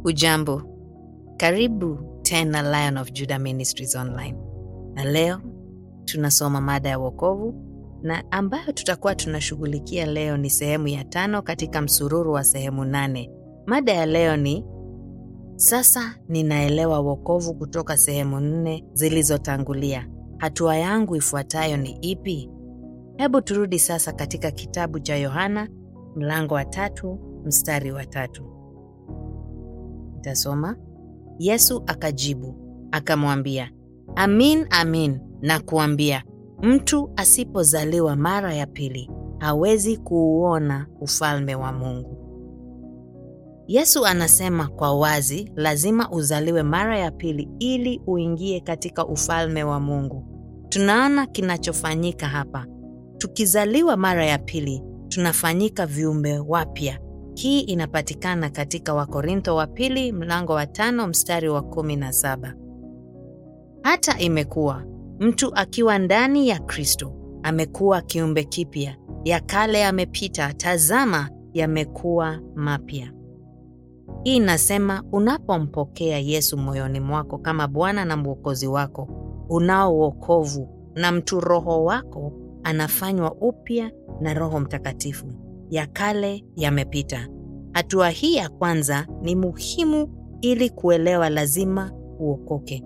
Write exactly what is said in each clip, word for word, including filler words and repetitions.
Ujambo, karibu tena Lion of Judah Ministries Online. Na leo tunasoma mada ya wokovu, na ambayo tutakuwa tunashughulikia leo ni sehemu ya tano katika msururu wa sehemu nane. Mada ya leo ni sasa ninaelewa wokovu kutoka sehemu nne zilizotangulia. Hatua yangu ifuatayo ni ipi? Hebu turudi sasa katika kitabu cha Yohana mlango wa tatu mstari wa tatu. Nitasoma. Yesu akajibu, akamwambia, Amin, amin, na kuambia, mtu asipozaliwa mara ya pili, hawezi kuuona ufalme wa Mungu. Yesu anasema kwa wazi, lazima uzaliwe mara ya pili ili uingie katika ufalme wa Mungu. Tunaona kinachofanyika hapa. Tukizaliwa mara ya pili, tunafanyika viumbe wapya. Hii inapatikana katika Wakorintho wa pili mlango wa tano mstari wa kumi na saba. Hata imekuwa mtu akiwa ndani ya Kristo, amekuwa kiumbe kipya, ya kale yamepita, tazama yamekuwa mapya. Hii inasema unapompokea Yesu moyoni mwako kama Bwana na Mwokozi wako, unao wokovu, na mtu roho wako anafanywa upya na Roho Mtakatifu. Ya kale yamepita. Hatua hii ya kwanza ni muhimu ili kuelewa lazima uokoke.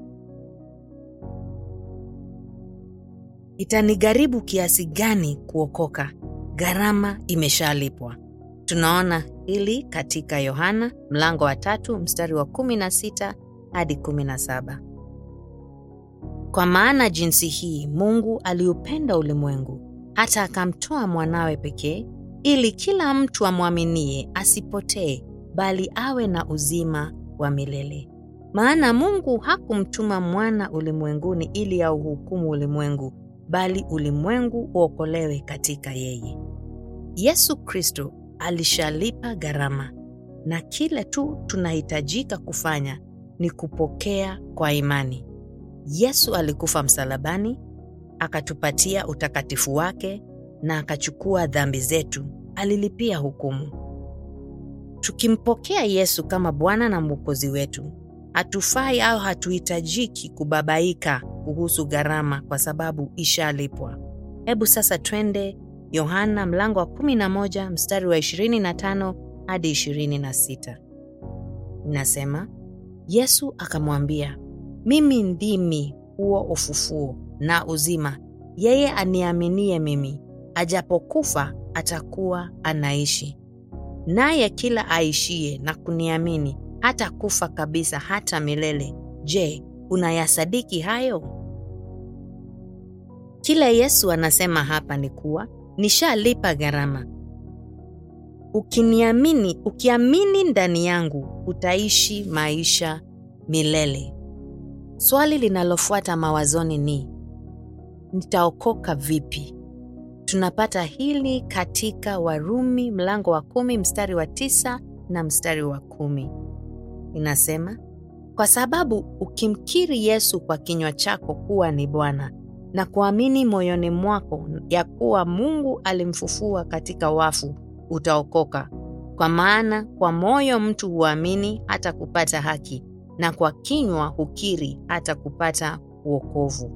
Itanigharibu kiasi gani kuokoka? Gharama imeshalipwa. Tunaona hili katika Yohana mlango wa tatu mstari wa kumi na sita hadi kumi na saba. Kwa maana jinsi hii Mungu aliupenda ulimwengu hata akamtoa mwanawe pekee, ili kila mtu amwaminie asipotee, bali awe na uzima wa milele. Maana Mungu hakumtuma mwana ulimwenguni ili auhukumu ulimwengu, bali ulimwengu uokolewe katika yeye. Yesu Kristo alishalipa gharama, na kile tu tunahitajika kufanya ni kupokea kwa imani. Yesu alikufa msalabani, akatupatia utakatifu wake, na akachukua dhambi zetu, alilipia hukumu. Tukimpokea Yesu kama Bwana na Mwokozi wetu, hatufai au hatuhitajiki kubabaika kuhusu gharama kwa sababu ishalipwa. Hebu sasa twende Yohana mlango wa kumi na moja mstari wa ishirini na tano hadi ishirini na sita. Inasema, Yesu akamwambia, mimi ndimi huo ufufuo na uzima. Yeye aniaminie mimi, ajapokufa atakuwa anaishi. Naye kila aishie na kuniamini hata kufa kabisa hata milele. Je, unayasadiki hayo? Kila Yesu anasema hapa ni kuwa nishalipa gharama. Ukiniamini, ukiamini ndani yangu, utaishi maisha milele. Swali linalofuata mawazoni ni, nitaokoka vipi? Tunapata hili katika Warumi mlango wa kumi mstari wa tisa na mstari wa kumi. Inasema, kwa sababu ukimkiri Yesu kwa kinywa chako kuwa ni Bwana, na kuamini moyoni mwako ya kuwa Mungu alimfufua katika wafu, utaokoka. Kwa maana kwa moyo mtu huamini hata kupata haki, na kwa kinywa hukiri hata kupata wokovu.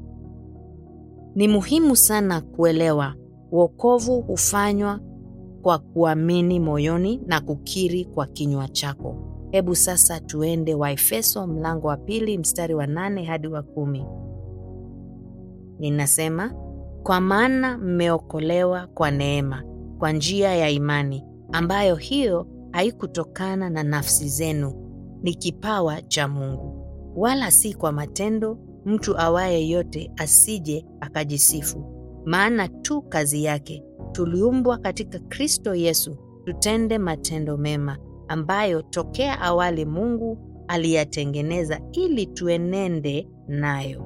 Ni muhimu sana kuelewa wokovu hufanywa kwa kuamini moyoni na kukiri kwa kinywa chako. Hebu sasa tuende Waefeso mlango wa pili mstari wa nane hadi wa kumi. Ninasema, kwa maana mmeokolewa kwa neema, kwa njia ya imani, ambayo hiyo haikutokana na nafsi zenu, ni kipawa cha Mungu, wala si kwa matendo, mtu awaye yote asije akajisifu. Maana tu kazi yake, tuliumbwa katika Kristo Yesu, tutende matendo mema, ambayo tokea awali Mungu aliyatengeneza ili tuenende nayo.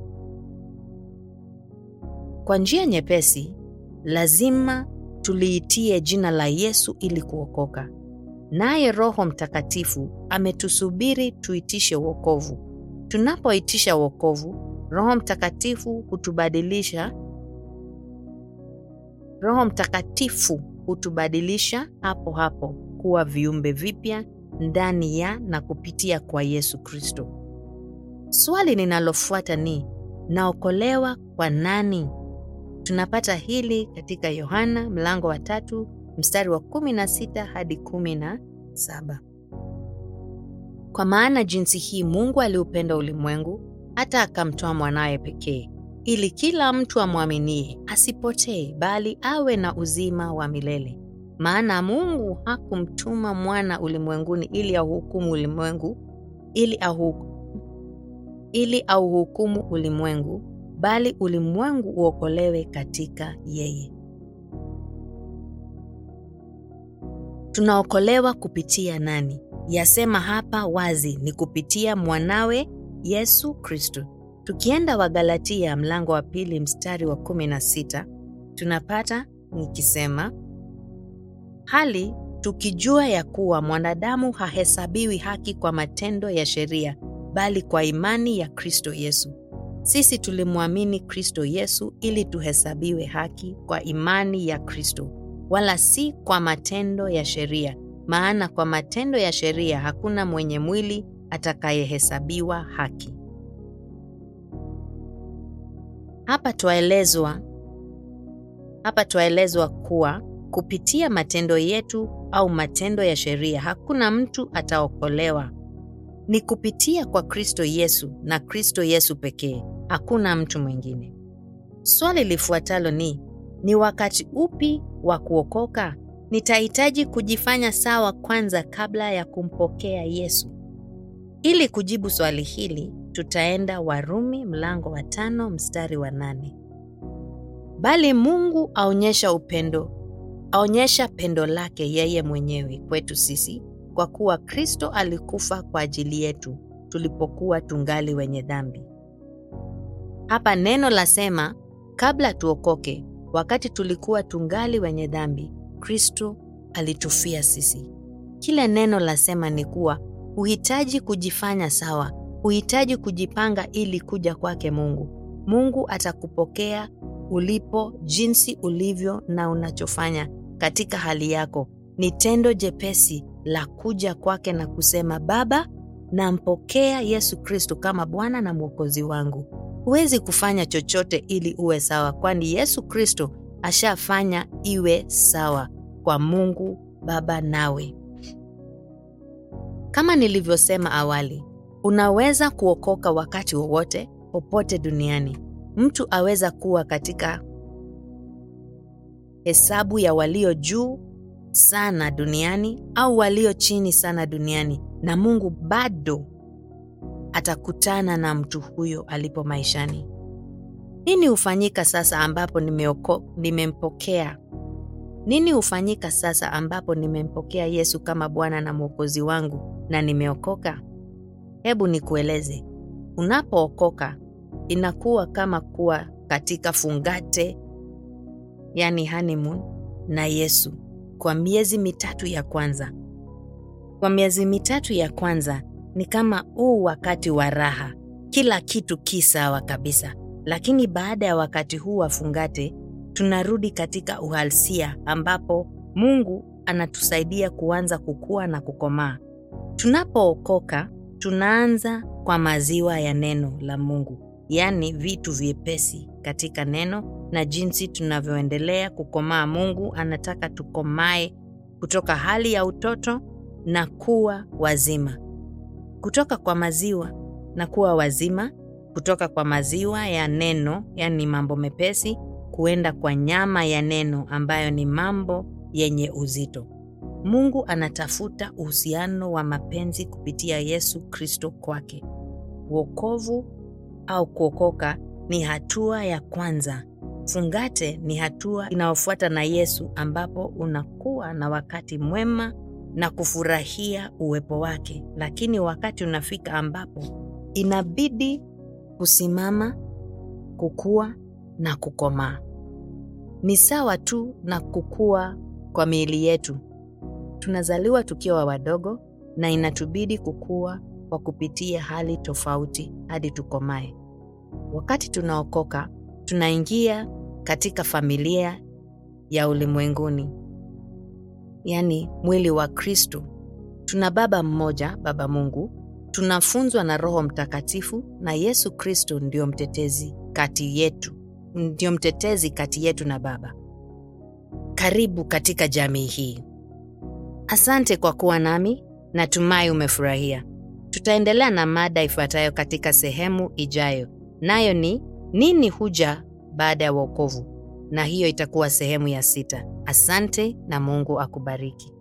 Kwa njia nyepesi, lazima tuliitie jina la Yesu ili kuokoka. Naye Roho Mtakatifu ametusubiri tuitishe wokovu. Tunapoitisha wokovu, Roho Mtakatifu hutubadilisha Roho Mtakatifu hutubadilisha hapo hapo kuwa viumbe vipya ndani ya na kupitia kwa Yesu Kristo. Swali linalofuata ni, naokolewa kwa nani? Tunapata hili katika Yohana mlango wa tatu mstari wa kumi na sita hadi kumi na saba. Kwa maana jinsi hii Mungu aliupenda ulimwengu hata akamtoa mwanawe pekee, ili kila mtu amwaminie asipotee bali awe na uzima wa milele. Maana Mungu hakumtuma mwana ulimwenguni ili auhukumu ulimwengu, ili auhukumu ili auhukumu ulimwengu, bali ulimwengu uokolewe katika yeye. Tunaokolewa kupitia nani? Yasema hapa wazi ni kupitia mwanawe Yesu Kristo. Tukienda Wagalatia mlango wa pili mstari wa kumi na sita, tunapata nikisema, hali tukijua ya kuwa mwanadamu hahesabiwi haki kwa matendo ya sheria, bali kwa imani ya Kristo Yesu. Sisi tulimwamini Kristo Yesu ili tuhesabiwe haki kwa imani ya Kristo, wala si kwa matendo ya sheria. Maana kwa matendo ya sheria hakuna mwenye mwili atakayehesabiwa haki. Hapa twaelezwa hapa twaelezwa kuwa kupitia matendo yetu au matendo ya sheria hakuna mtu ataokolewa. Ni kupitia kwa Kristo Yesu na Kristo Yesu pekee, hakuna mtu mwingine. Swali lifuatalo ni, ni wakati upi wa kuokoka? Nitahitaji kujifanya sawa kwanza kabla ya kumpokea Yesu. Ili kujibu swali hili, tutaenda Warumi mlango wa tano mstari wa nane. Bali Mungu aonyesha upendo, aonyesha pendo lake yeye mwenyewe kwetu sisi, kwa kuwa Kristo alikufa kwa ajili yetu tulipokuwa tungali wenye dhambi. Hapa neno lasema kabla tuokoke, wakati tulikuwa tungali wenye dhambi, Kristo alitufia sisi. Kile neno lasema ni kuwa uhitaji kujifanya sawa, uhitaji kujipanga ili kuja kwake Mungu. Mungu atakupokea ulipo, jinsi ulivyo na unachofanya katika hali yako. Ni tendo jepesi la kuja kwake na kusema, Baba, nampokea Yesu Kristo kama Bwana na Mwokozi wangu. Huwezi kufanya chochote ili uwe sawa, kwani Yesu Kristo ashafanya iwe sawa kwa Mungu Baba nawe. Kama nilivyosema awali, unaweza kuokoka wakati wowote, popote duniani. Mtu aweza kuwa katika hesabu ya walio juu sana duniani au walio chini sana duniani, na Mungu bado atakutana na mtu huyo alipo maishani. Nini hufanyika sasa ambapo nimeoko, nimempokea? Nini hufanyika sasa ambapo nimempokea Yesu kama Bwana na Mwokozi wangu na nimeokoka? Hebu nikueleze. Unapookoka inakuwa kama kuwa katika fungate, yani honeymoon, na Yesu kwa miezi mitatu ya kwanza. Kwa miezi mitatu ya kwanza ni kama huu wakati wa raha, kila kitu kisawa kabisa. Lakini baada ya wakati huu wa fungate, tunarudi katika uhalisia ambapo Mungu anatusaidia kuanza kukua na kukomaa. Tunapookoka, tunaanza kwa maziwa ya neno la Mungu, yani vitu vyepesi katika neno, na jinsi tunavyoendelea kukomaa, Mungu anataka tukomae kutoka hali ya utoto na kuwa wazima. Kutoka kwa maziwa na kuwa wazima, kutoka kwa maziwa ya neno, yani mambo mepesi, kuenda kwa nyama ya neno ambayo ni mambo yenye uzito. Mungu anatafuta uhusiano wa mapenzi kupitia Yesu Kristo kwake. Wokovu au kuokoka ni hatua ya kwanza. Fungate ni hatua inayofuata na Yesu, ambapo unakuwa na wakati mwema na kufurahia uwepo wake. Lakini wakati unafika ambapo inabidi kusimama, kukua na kukomaa. Ni sawa tu na kukua kwa miili yetu. Tunazaliwa tukiwa wadogo na inatubidi kukua kwa kupitia hali tofauti hadi tukomae. Wakati tunaokoka, tunaingia katika familia ya ulimwenguni, yani mwili wa Kristo. Tuna Baba mmoja, Baba Mungu. Tunafunzwa na Roho Mtakatifu, na Yesu Kristo ndio mtetezi kati yetu. Ndio mtetezi kati yetu na Baba. Karibu katika jamii hii. Asante kwa kuwa nami, natumai umefurahia. Tutaendelea na mada ifuatayo katika sehemu ijayo. Nayo ni nini huja baada ya wokovu? Na hiyo itakuwa sehemu ya sita. Asante na Mungu akubariki.